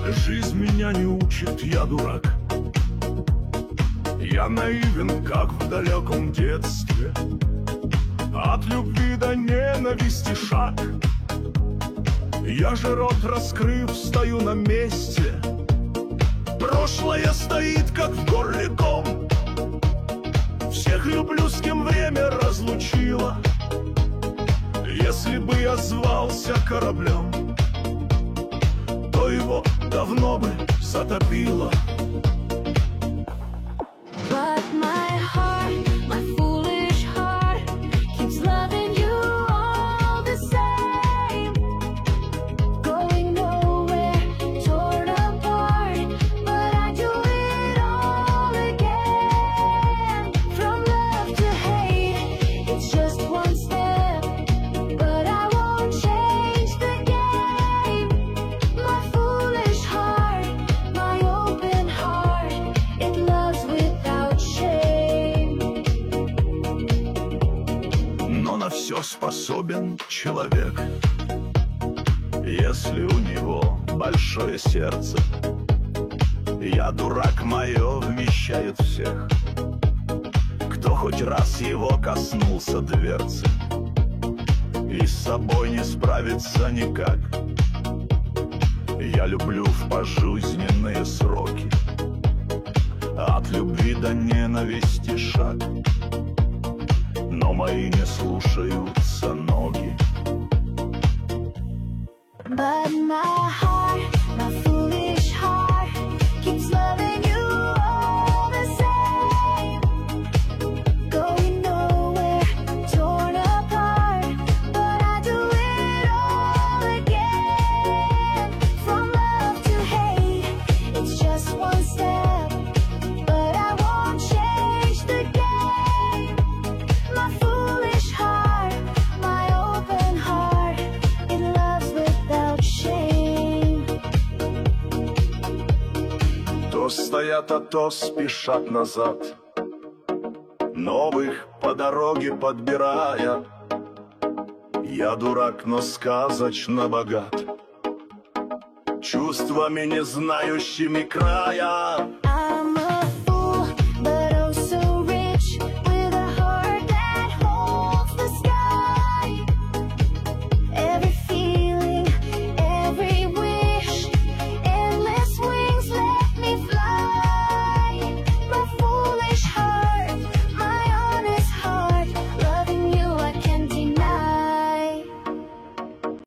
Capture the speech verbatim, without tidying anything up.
Жизнь меня не учит, я дурак. Я наивен, как в далеком детстве. От любви до ненависти шаг. Я же рот раскрыв, стою на месте. Прошлое стоит, как в горле ком. Всех люблю, с кем время разлучило. Если бы я звался кораблем, то его давно бы затопило. But my heart, my foolish heart, keeps loving you all the same. Going nowhere, torn apart, but I do it all again. From love to hate, it's just one step, but I won't change the game. My foolish heart, my open heart, it loves without shame. Но на все способен человек, если у него большое сердце. Я дурак, мое вмещает всех, кто хоть раз его коснулся дверцы, и с собой не справится никак. Я люблю в пожизненные сроки, от любви до ненависти шаг. Но мои не слушаются ноги. But my heart, my foolish heart, keeps loving you all the same. Going nowhere, torn apart, but I do it all again. From love to hate, it's just one step, but I won't change the game. My foolish heart, my open heart, it loves without shame. То стоят, а то спешат назад, новых по дороге подбирая. Я дурак, но сказочно богат, чувствами, не знающими края.